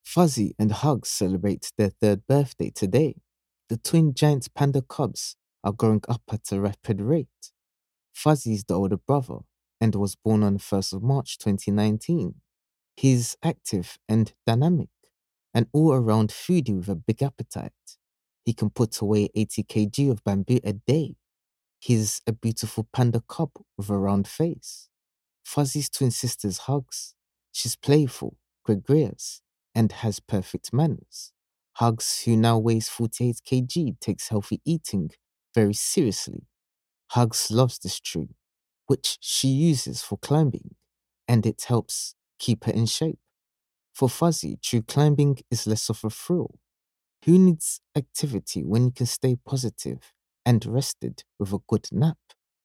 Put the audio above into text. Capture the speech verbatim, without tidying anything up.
Fuzzy and Hugs celebrate their third birthday today. The twin giant panda cubs are growing up at a rapid rate. Fuzzy is the older brother and was born on the first of March twenty nineteen. He's active and dynamic, an all around foodie with a big appetite. He can put away eighty kilograms of bamboo a day. He's a beautiful panda cub with a round face. Fuzzy's twin sister's Hugs. She's playful, gregarious, and has perfect manners. Hugs, who now weighs forty-eight kilograms, takes healthy eating very seriously. Hugs loves this tree, which she uses for climbing, and it helps keep her in shape. For Fuzzy, tree climbing is less of a thrill. Who needs activity when you can stay positive and rested with a good nap?